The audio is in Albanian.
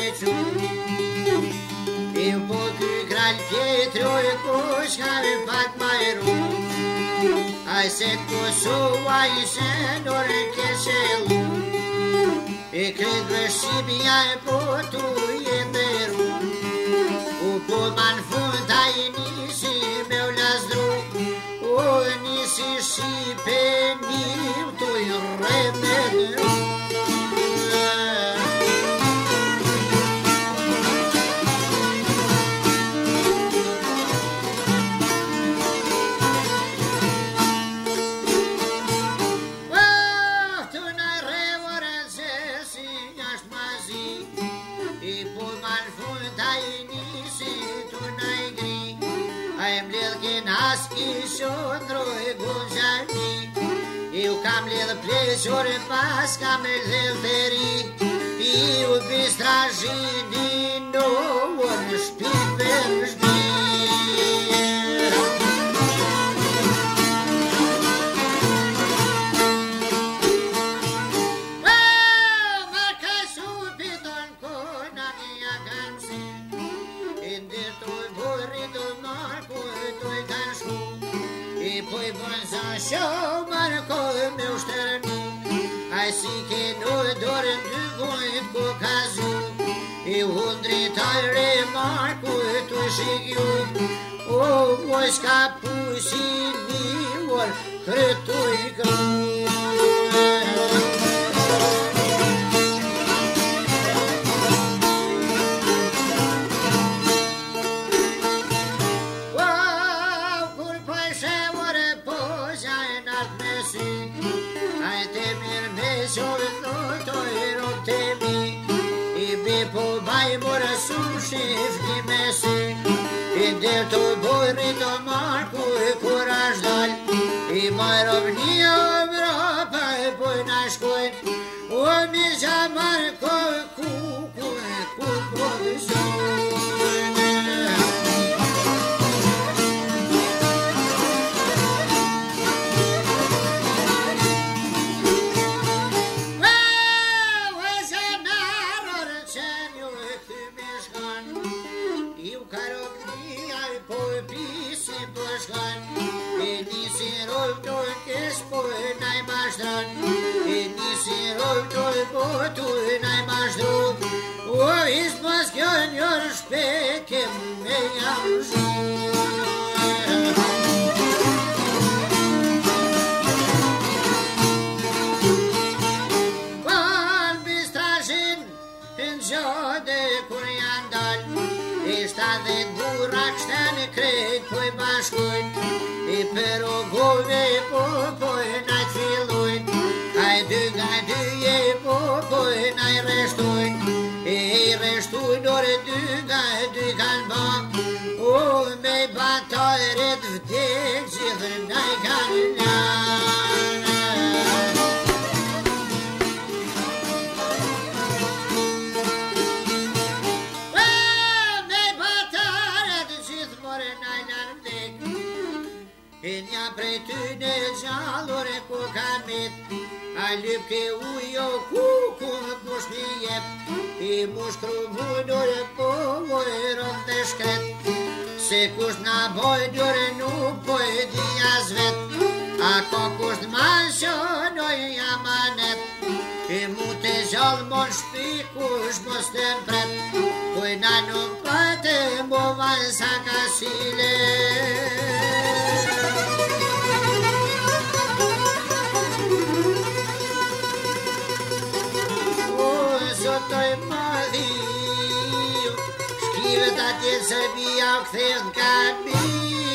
Crăciun. Eu po ky kral Pietro e koshkave pak mai rum. Ai se Kosova i shenor keshelu. E cred vëshimja e po tu jenderu. U po man fund a i nisi me u lazdru. O nisi shipe njim tu i remedru. Eu cam lidh plezore pas cam lëveri. Eu bistrajini no në shpit për shpit. Ma ka supiton kona mia kansi. Indir toj borri do marku toj kan shku. I poj bon za shomar kohë me ushtërnu. Ai si ke në dorën dy gojt ku ka zu. I hundri tajre marku të shikju. O moj s'ka pusi një orë kretu i kru. Shifti mesi I dhe të bojri të marku I kurash dal I marovnia Evropa I pojna shkojn O mi zamar ku prodisojn O ismas kjo njër shpeke me jam Pan bistrashin në gjode kur janë dal Ishta dhe burra kështen krejt po I bashkojn I perogove po najt fillojn Aj dy je po najt reshtojn I reshtojn ore dy kan ba O me bataret vdek gjithë naj kan lana Me bataret gjithë more naj lan vdek E nja prej ty në gjallore ku kan mit A lyp ke ujo ku mush mi jep I mush krumujnore po vojron dhe shkret Se kusht na bojdore nuk po e dhja zvet A ko kusht mansionoj amanet I mu te gjallë mon shpi kusht mos të mpret Kuj na nuk pate mo van sa kasile Sotoj madhiu Shkivet atje Serbia u këthen ka mi